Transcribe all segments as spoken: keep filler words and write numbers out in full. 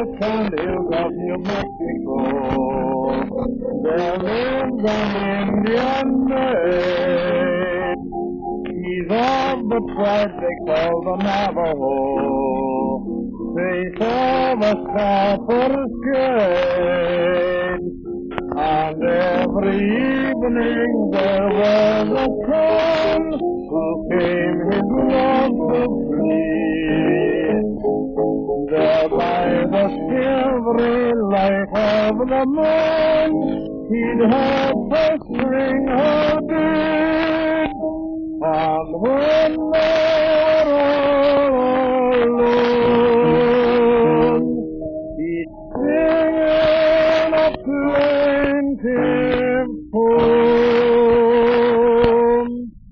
sand hills of New Mexico. There lives an Indian man. He's of the tribe they call the Navajo. They saw the Scalper's Gate. And every evening there was a son who came his love to plead. There by the silvery light of the moon, he'd heard her sing her bid. And when they were all alone, he'd sing in a plaintive poem.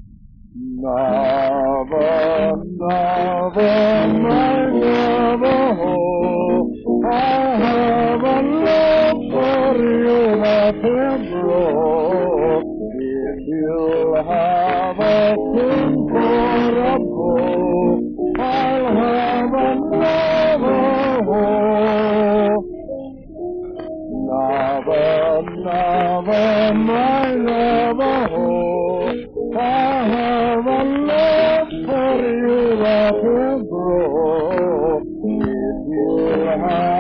Nava, Nava, my Navajo, I have a love for you that will grow. If you'll have a tune for a bow, I'll have a Navajo. Nava, Nava, my Navajo, I have a love for you that will grow. If you'll have